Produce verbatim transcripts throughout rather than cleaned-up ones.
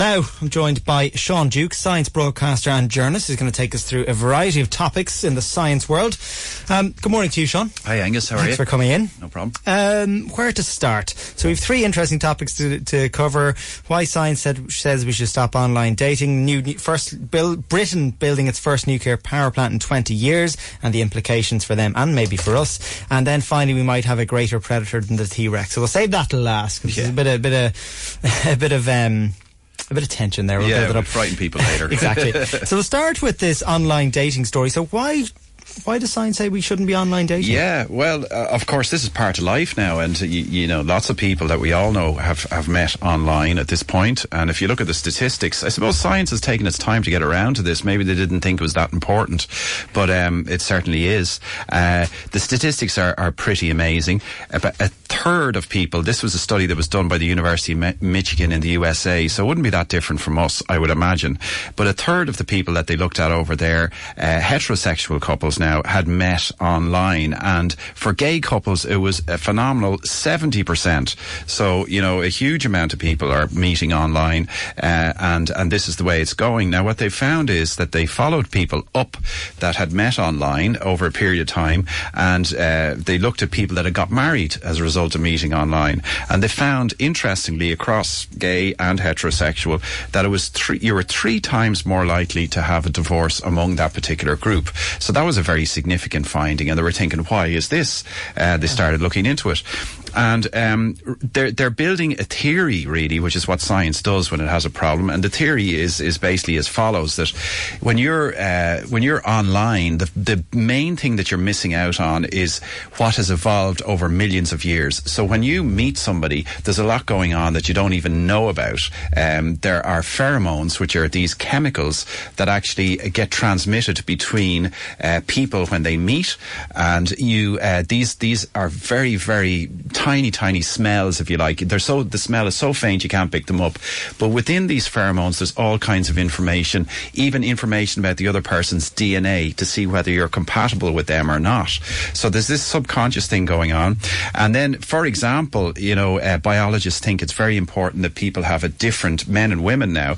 Now, I'm joined by Sean Duke, science broadcaster and journalist, who's going to take us through a variety of topics in the science world. Um, good morning to you, Sean. Hi, Angus. How are Thanks you? for coming in. No problem. Um, where to start? So we have three interesting topics to, to cover. Why science said, says we should stop online dating. New, first, build, Britain building its first nuclear power plant in twenty years, and the implications for them and maybe for us. And then finally, we might have a greater predator than the T-Rex. So we'll save that till last. Cause yeah. There's a bit of, bit of, a bit of. Um, A bit of tension there. We'll yeah, build it we'll up. frighten people later. Exactly. So we'll start with this online dating story. So why... Why does science say we shouldn't be online dating? Yeah, well, uh, of course, this is part of life now, and uh, you, you know, lots of people that we all know have, have met online at this point. And if you look at the statistics, I suppose science has taken its time to get around to this. Maybe they didn't think it was that important, but um, it certainly is. Uh, the statistics are, are pretty amazing. About a third of people, this was a study that was done by the University of Mi- Michigan in the U S A, so it wouldn't be that different from us, I would imagine. But a third of the people that they looked at over there, uh, heterosexual couples now, had met online, and for gay couples it was a phenomenal seventy percent. So, you know, a huge amount of people are meeting online, uh, and and this is the way it's going. Now, what they found is that they followed people up that had met online over a period of time, and uh, they looked at people that had got married as a result of meeting online, and they found, interestingly, across gay and heterosexual, that it was three, you were three times more likely to have a divorce among that particular group. So that was a very significant finding, and they were thinking, why is this? Uh, they started looking into it. And um, they're they're building a theory, really, which is what science does when it has a problem. And the theory is is basically as follows: that when you're uh, when you're online, the the main thing that you're missing out on is what has evolved over millions of years. So when you meet somebody, there's a lot going on that you don't even know about. Um, there are pheromones, which are these chemicals that actually get transmitted between uh, people when they meet, and you uh, these these are very very tiny, tiny smells, if you like. They're so, the smell is so faint you can't pick them up. But within these pheromones, there's all kinds of information, even information about the other person's D N A to see whether you're compatible with them or not. So there's this subconscious thing going on. And then, for example, you know, uh, biologists think it's very important that people have a different, men and women now,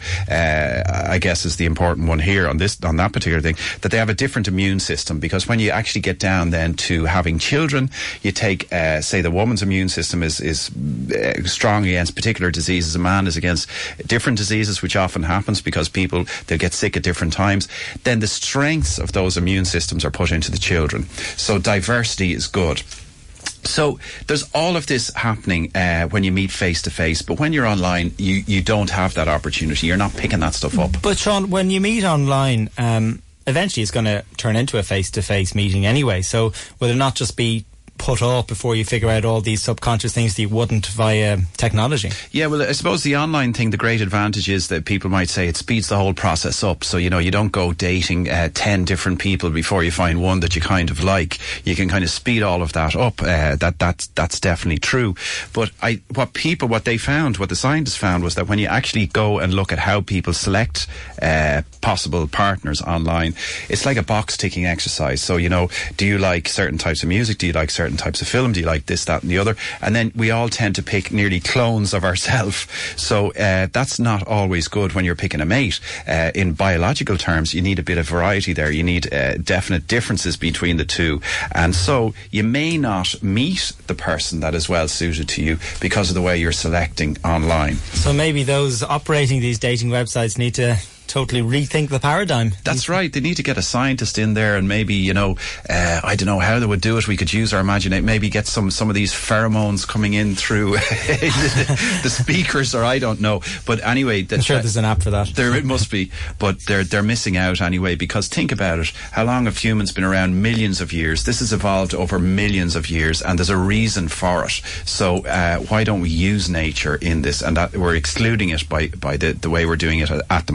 uh, I guess is the important one here on this, on that particular thing, that they have a different immune system, because when you actually get down then to having children, you take, uh, say, the woman's immune immune system is is uh, strong against particular diseases. A man is against different diseases, which often happens because people, they'll get sick at different times. Then the strengths of those immune systems are put into the children. So diversity is good. So there's all of this happening uh, when you meet face to face, but when you're online, you, you don't have that opportunity. You're not picking that stuff up. But Sean, when you meet online, um, eventually it's going to turn into a face to face meeting anyway. So will it not just be put up before you figure out all these subconscious things that you wouldn't via technology? Yeah, well, I suppose the online thing, the great advantage is that people might say it speeds the whole process up. So, you know, you don't go dating uh, ten different people before you find one that you kind of like. You can kind of speed all of that up. Uh, that that's that's definitely true. But I, what people, what they found, what the scientists found, was that when you actually go and look at how people select uh, possible partners online, it's like a box ticking exercise. So, you know, do you like certain types of music? Do you like certain types of film? Do you like this, that and the other? And then we all tend to pick nearly clones of ourselves. So uh, that's not always good when you're picking a mate. Uh, in biological terms, you need a bit of variety there. You need uh, definite differences between the two. And so you may not meet the person that is well suited to you because of the way you're selecting online. So maybe those operating these dating websites need to totally rethink the paradigm. That's right. They need to get a scientist in there, and maybe, you know, uh, I don't know how they would do it. We could use our imagination, maybe get some some of these pheromones coming in through the, the speakers, or I don't know. But anyway, I'm sure there's an app for that. There it must be, but they're they're missing out anyway, because think about it. How long have humans been around? Millions of years. This has evolved over millions of years, and there's a reason for it. So uh, why don't we use nature in this? And that we're excluding it by by the the way we're doing it at, at the moment.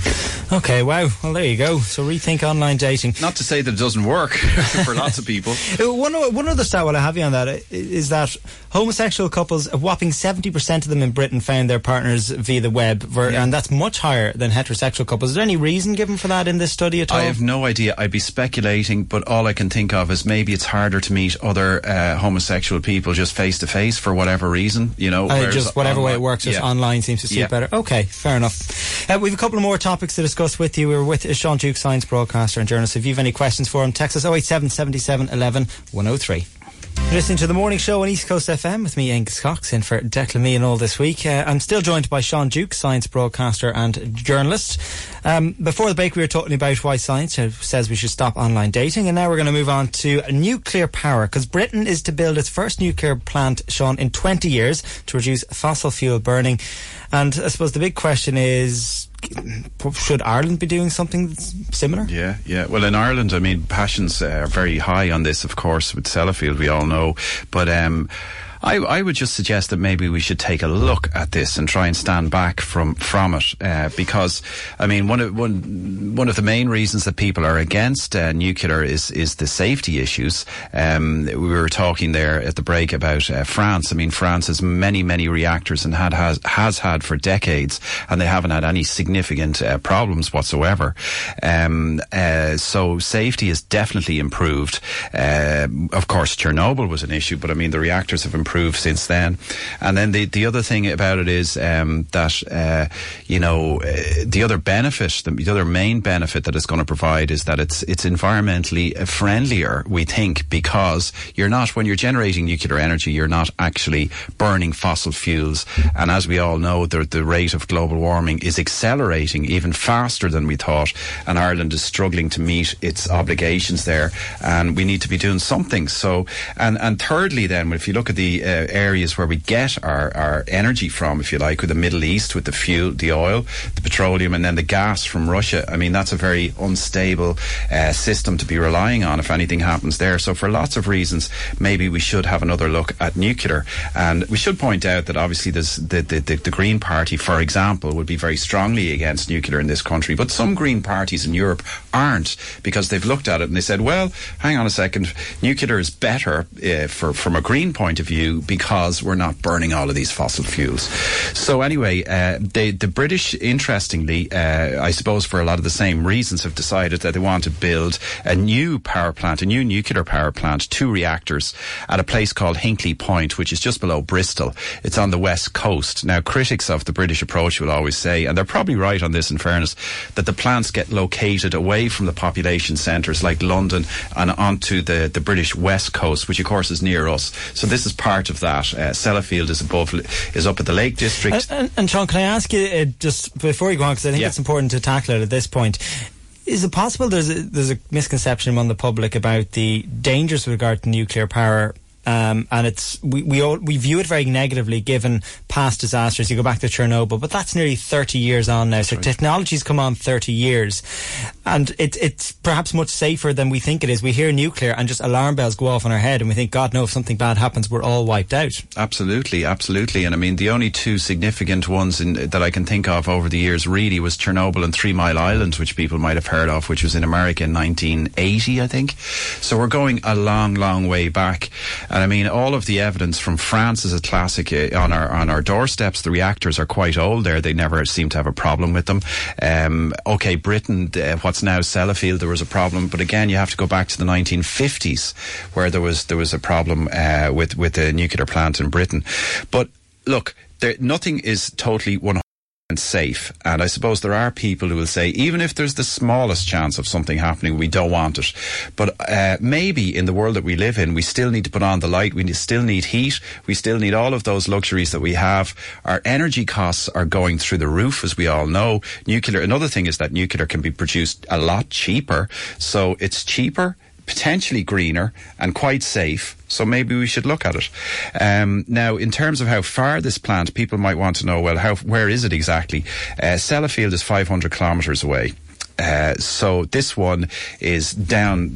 Okay, wow. Well, there you go. So rethink online dating. Not to say that it doesn't work for lots of people. One, one other stat while I have you on that is that homosexual couples, a whopping seventy percent of them in Britain found their partners via the web, yeah. and that's much higher than heterosexual couples. Is there any reason given for that in this study at all? I have no idea. I'd be speculating, but all I can think of is maybe it's harder to meet other uh, homosexual people just face to face for whatever reason, you know. Uh, just whatever online, way it works, just yeah. online seems to suit yeah. better. Okay, fair enough. Uh, we have a couple of more topics to discuss with you. We're with Sean Duke, science broadcaster and journalist. If you have any questions for him, text us oh eight seven, seven seven, one one, one oh three. You're listening to The Morning Show on East Coast F M with me, Angus Cox, in for Declan Me and all this week. Uh, I'm still joined by Sean Duke, science broadcaster and journalist. Um, before the break, we were talking about why science says we should stop online dating, and now we're going to move on to nuclear power, because Britain is to build its first nuclear plant, Sean, in twenty years to reduce fossil fuel burning. And I suppose the big question is, should Ireland be doing something similar? Yeah, yeah. Well, in Ireland, I mean, passions are very high on this, of course, with Sellafield, we all know. But um, I, I would just suggest that maybe we should take a look at this and try and stand back from from it, uh, because I mean, one of one one of the main reasons that people are against uh, nuclear is is the safety issues. Um, we were talking there at the break about uh, France. I mean, France has many many reactors and had has has had for decades, and they haven't had any significant uh, problems whatsoever. Um, uh, so safety is definitely improved. Uh, of course, Chernobyl was an issue, but I mean, the reactors have improved since then. And then the the other thing about it is um, that uh, you know uh, the other benefit, the, the other main benefit that it's going to provide is that it's it's environmentally friendlier, we think, because you're not, when you're generating nuclear energy, you're not actually burning fossil fuels. And as we all know, the the rate of global warming is accelerating even faster than we thought, and Ireland is struggling to meet its obligations there, and we need to be doing something. So, and and thirdly, then, if you look at the Uh, areas where we get our, our energy from, if you like, with the Middle East, with the fuel, the oil, the petroleum, and then the gas from Russia. I mean, that's a very unstable uh, system to be relying on if anything happens there. So for lots of reasons, maybe we should have another look at nuclear. And we should point out that obviously there's the, the, the, the Green Party, for example, would be very strongly against nuclear in this country. But some Green parties in Europe aren't, because they've looked at it and they said, well, hang on a second, nuclear is better uh, for, from a green point of view, because we're not burning all of these fossil fuels. So anyway, uh, they, the British, interestingly, uh, I suppose for a lot of the same reasons, have decided that they want to build a new power plant, a new nuclear power plant, two reactors at a place called Hinkley Point, which is just below Bristol. It's on the west coast. Now, critics of the British approach will always say, and they're probably right on this in fairness, that the plants get located away from the population centres like London and onto the, the British west coast, which of course is near us. So this is part of that. Uh, Sellafield is above, is up at the Lake District. And, and, and Sean, can I ask you uh, just before you go on, because I think yeah. it's important to tackle it at this point. Is it possible there's a, there's a misconception among the public about the dangers with regard to nuclear power? Um, and it's we we, all, we view it very negatively given past disasters. You go back to Chernobyl, but that's nearly thirty years on now. That's so right. Technology's come on thirty years, and it, it's perhaps much safer than we think it is. We hear nuclear and just alarm bells go off in our head, and we think, God, no, if something bad happens, we're all wiped out. Absolutely, absolutely. And I mean, the only two significant ones in, that I can think of over the years really was Chernobyl and Three Mile Island, which people might have heard of, which was in America in nineteen eighty, I think. So we're going a long, long way back. And I mean, all of the evidence from France is a classic. Uh, on our on our doorsteps, the reactors are quite old there. They never seem to have a problem with them. Um, okay, Britain, uh, what's now Sellafield, there was a problem, but again, you have to go back to the nineteen fifties, where there was there was a problem uh, with with the nuclear plant in Britain. But look, there, nothing is totally one hundred percent safe, and I suppose there are people who will say, even if there's the smallest chance of something happening, we don't want it. But uh, maybe in the world that we live in, we still need to put on the light, we still need heat, we still need all of those luxuries that we have. Our energy costs are going through the roof, as we all know. Nuclear, another thing is that nuclear can be produced a lot cheaper, so it's cheaper, potentially greener, and quite safe. So maybe we should look at it. Um, now, in terms of how far this plant, people might want to know, well, how where is it exactly? Uh, Sellafield is five hundred kilometres away. Uh, so this one is down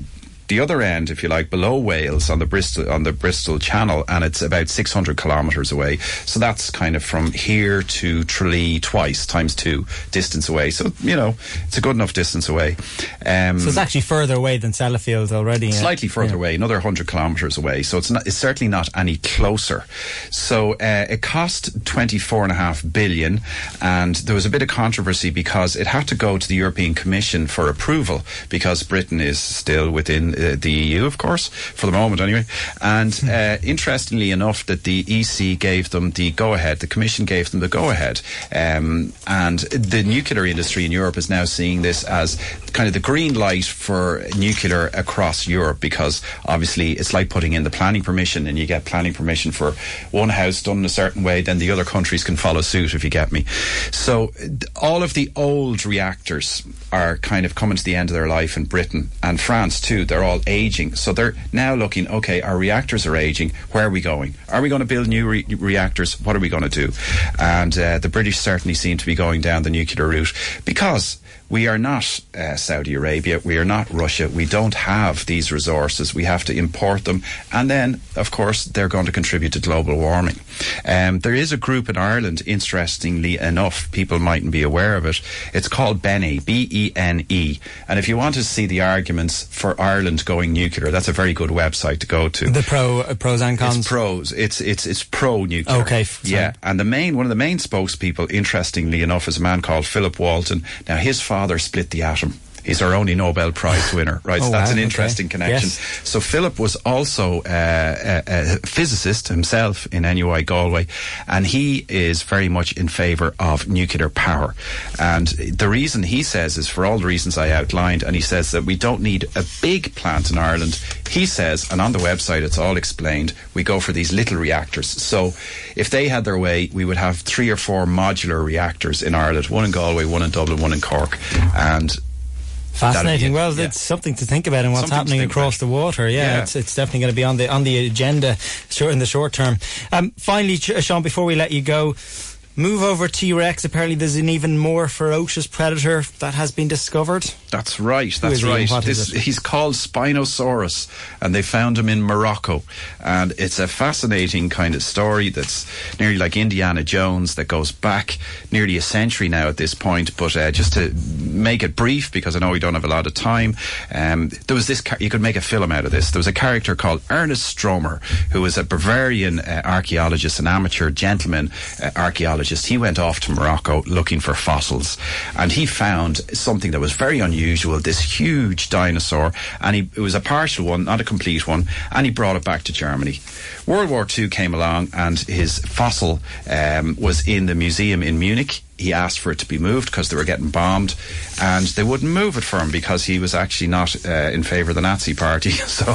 the other end, if you like, below Wales on the Bristol on the Bristol Channel, and it's about six hundred kilometres away. So that's kind of from here to Tralee twice, times two distance away. So, you know, it's a good enough distance away. Um, so it's actually further away than Sellafield already. Slightly yeah. further yeah. away, another one hundred kilometres away. So it's not, it's certainly not any closer. So uh, it cost twenty-four and a half billion, and there was a bit of controversy because it had to go to the European Commission for approval, because Britain is still within uh, the E U, of course, for the moment anyway. And uh, interestingly enough, that the E C gave them the go-ahead, the Commission gave them the go-ahead. Um, and the nuclear industry in Europe is now seeing this as kind of the green light for nuclear across Europe, because obviously it's like putting in the planning permission, and you get planning permission for one house done in a certain way, then the other countries can follow suit, if you get me. So all of the old reactors are kind of coming to the end of their life in Britain, and France too. They're all aging. So they're now looking, okay, our reactors are aging. Where are we going? Are we going to build new re- reactors? What are we going to do? And uh, the British certainly seem to be going down the nuclear route, because we are not uh, Saudi Arabia, we are not Russia, we don't have these resources, we have to import them, and then, of course, they're going to contribute to global warming. Um, there is a group in Ireland, interestingly enough, people mightn't be aware of it, it's called BENE, B E N E, and if you want to see the arguments for Ireland going nuclear, that's a very good website to go to. The pro, uh, pros and cons? It's pros, it's, it's, it's pro-nuclear. Okay. F- yeah, and the main, one of the main spokespeople, interestingly enough, is a man called Philip Walton. Now, his father split the atom. He's our only Nobel Prize winner, right? Oh, so that's wow, an interesting okay. connection. Yes. So Philip was also uh, a, a physicist himself in N U I Galway, and he is very much in favour of nuclear power. And the reason he says is for all the reasons I outlined, and he says that we don't need a big plant in Ireland. He says, and on the website it's all explained, we go for these little reactors. So if they had their way, we would have three or four modular reactors in Ireland, one in Galway, one in Dublin, one in Cork, and fascinating. Well, yeah. it's something to think about, and what's Something happening across about. the water. Yeah, Yeah. It's, it's definitely going to be on the on the agenda short in the short term. Um, finally, Sean, before we let you go, move over T-Rex. Apparently, there's an even more ferocious predator that has been discovered. That's right. Who That's is he and right. what This, is it? he's called Spinosaurus, and they found him in Morocco. And it's a fascinating kind of story that's nearly like Indiana Jones, that goes back nearly a century now at this point. But uh, just to make it brief, because I know we don't have a lot of time, um, there was this. Car- you could make a film out of this. There was a character called Ernest Stromer, who was a Bavarian uh, archaeologist, an amateur gentleman uh, archaeologist. He went off to Morocco looking for fossils, and he found something that was very unusual, this huge dinosaur, and he, it was a partial one, not a complete one, and he brought it back to Germany. World War Two came along, and his fossil um, was in the museum in Munich. He asked for it to be moved because they were getting bombed, and they wouldn't move it for him because he was actually not uh, in favour of the Nazi party. So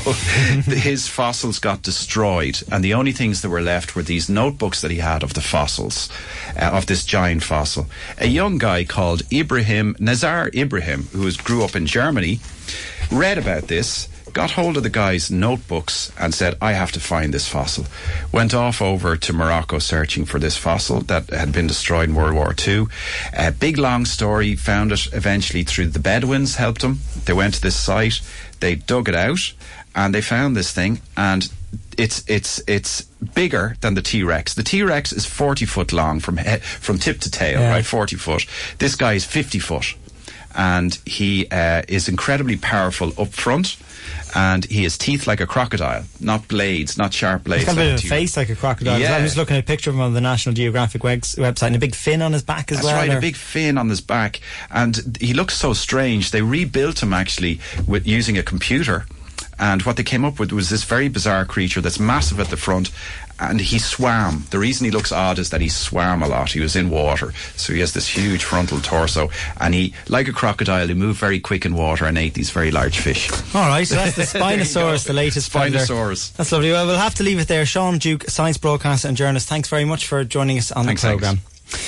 his fossils got destroyed, and the only things that were left were these notebooks that he had of the fossils, uh, of this giant fossil. A young guy called Ibrahim, Nazar Ibrahim, who was, grew up in Germany, read about this, got hold of the guy's notebooks and said, I have to find this fossil. Went off over to Morocco searching for this fossil that had been destroyed in World War Two. A big long story, found it eventually through the Bedouins, helped him. They went to this site, they dug it out, and they found this thing, and it's it's it's bigger than the T-Rex. The T-Rex is forty foot long from he- from tip to tail, yeah. right? forty foot. This guy is fifty foot. And he uh, is incredibly powerful up front, and he has teeth like a crocodile, not blades, not sharp blades. He's got a bit like of a face like a crocodile. Yeah. I'm just looking at a picture of him on the National Geographic wegs- website, and a big fin on his back as That's well. right, or? a big fin on his back, and he looks so strange. They rebuilt him actually with using a computer, and what they came up with was this very bizarre creature that's massive at the front, and he swam. The reason he looks odd is that he swam a lot. He was in water, so he has this huge frontal torso, and he, like a crocodile, he moved very quick in water and ate these very large fish. All right, so that's the Spinosaurus, the latest predator. Spinosaurus. That's lovely. Well, we'll have to leave it there. Sean Duke, science broadcaster and journalist, thanks very much for joining us on Thanks, the programme. thanks.